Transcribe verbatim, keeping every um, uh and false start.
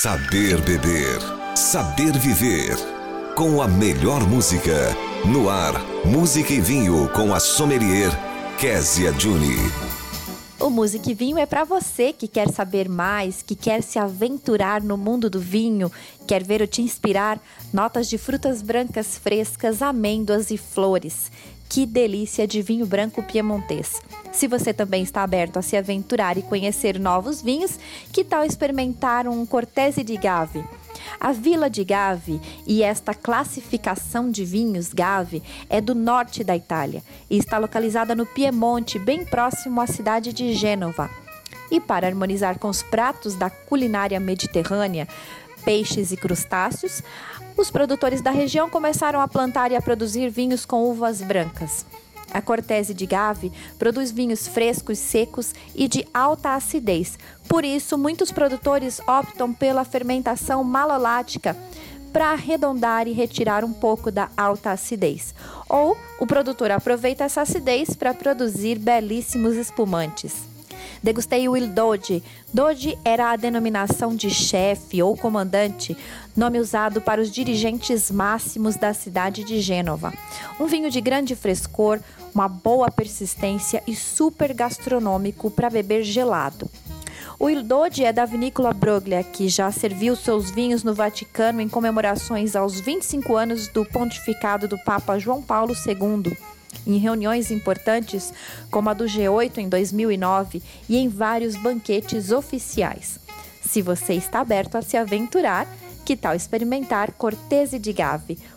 Saber beber, saber viver. Com a melhor música. No ar, Música e Vinho com a sommelier Kézia Juni. O Música e Vinho é para você que quer saber mais, que quer se aventurar no mundo do vinho, quer ver ou te inspirar notas de frutas brancas frescas, amêndoas e flores. Que delícia de vinho branco piemontês! Se você também está aberto a se aventurar e conhecer novos vinhos, que tal experimentar um Cortese di Gave? A Vila de Gave e esta classificação de vinhos Gave é do norte da Itália e está localizada no Piemonte, bem próximo à cidade de Gênova. E para harmonizar com os pratos da culinária mediterrânea, peixes e crustáceos, os produtores da região começaram a plantar e a produzir vinhos com uvas brancas. A Cortese di Gave produz vinhos frescos, secos e de alta acidez. Por isso, muitos produtores optam pela fermentação malolática para arredondar e retirar um pouco da alta acidez. Ou o produtor aproveita essa acidez para produzir belíssimos espumantes. Degustei o Il Doge. Doge era a denominação de chefe ou comandante, nome usado para os dirigentes máximos da cidade de Gênova. Um vinho de grande frescor, uma boa persistência e super gastronômico para beber gelado. O Il Doge é da vinícola Broglia, que já serviu seus vinhos no Vaticano em comemorações aos vinte e cinco anos do pontificado do Papa João Paulo segundo. Em reuniões importantes, como a do G oito em dois mil e nove e em vários banquetes oficiais. Se você está aberto a se aventurar, que tal experimentar Cortese di Gave,